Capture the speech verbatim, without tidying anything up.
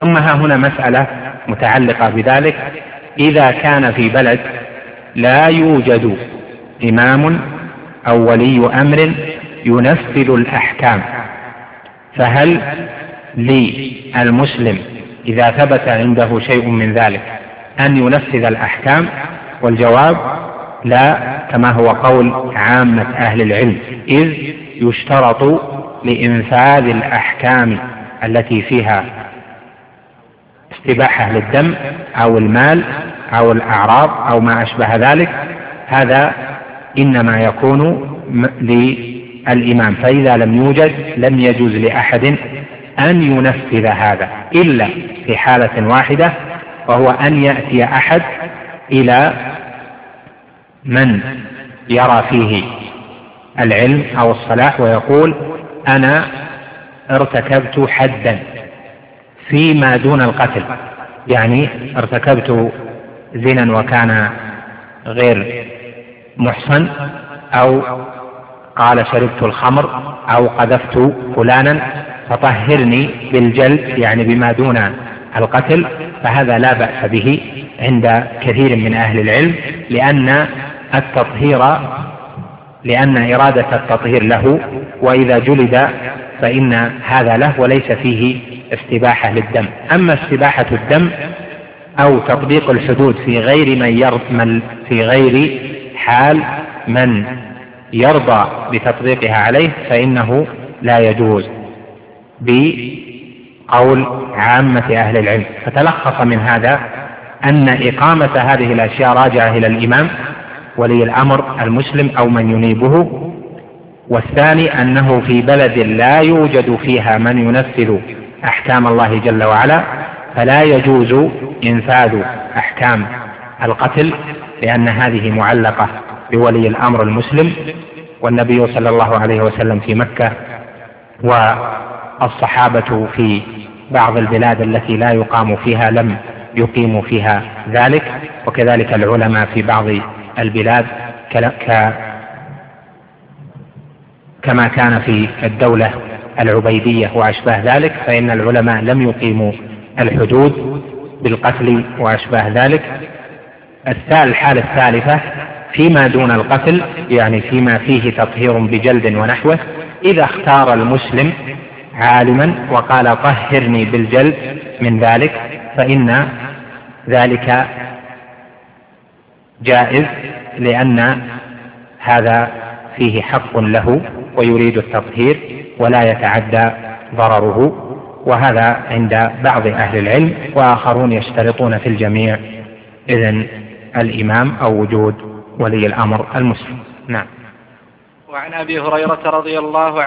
ثم ها هنا مسألة متعلقة بذلك: إذا كان في بلد لا يوجد إمام أو ولي أمر ينفذ الأحكام، فهل للمسلم إذا ثبت عنده شيء من ذلك أن ينفذ الأحكام؟ والجواب لا، كما هو قول عامة أهل العلم، إذ يشترط لإنفاذ الأحكام التي فيها استباحة للدم أو المال أو الأعراض أو ما أشبه ذلك، هذا إنما يكون للإمام، فإذا لم يوجد لم يجوز لأحد أن ينفذ هذا إلا في حالة واحدة، وهو أن يأتي أحد إلى من يرى فيه العلم أو الصلاح ويقول: أنا ارتكبت حدا فيما دون القتل، يعني ارتكبت زنا وكان غير محصن، أو قال شربت الخمر، أو قذفت فلانا فطهرني بالجلد، يعني بما دون القتل، فهذا لا بأس به عند كثير من أهل العلم، لأن التطهير لأن إرادة التطهير له، وإذا جلد فإن هذا له وليس فيه استباحة للدم. أما استباحة الدم أو تطبيق الحدود في غير من يرضى في غير حال من يرضى بتطبيقها عليه فإنه لا يجوز بقول عامة أهل العلم. فتلخص من هذا أن إقامة هذه الأشياء راجعة إلى الإمام ولي الأمر المسلم أو من ينيبه، والثاني أنه في بلد لا يوجد فيها من ينفذ أحكام الله جل وعلا فلا يجوز إنفاذ أحكام القتل، لأن هذه معلقة بولي الأمر المسلم، والنبي صلى الله عليه وسلم في مكة، والصحابة في بعض البلاد التي لا يقام فيها لم يقيموا فيها ذلك، وكذلك العلماء في بعض البلاد كما كان في الدولة العبيدية وأشباه ذلك، فإن العلماء لم يقيموا الحدود بالقتل وأشباه ذلك. الحالة الثالثة فيما دون القتل، يعني فيما فيه تطهير بجلد ونحوه، إذا اختار المسلم عالما وقال طهرني بالجلد من ذلك فإن ذلك جائز، لأن هذا فيه حق له ويريد التطهير ولا يتعدى ضرره، وهذا عند بعض أهل العلم، وآخرون يشترطون في الجميع إذن الإمام أو وجود ولي الأمر المسلم. نعم. وعن أبي هريرة رضي الله عنه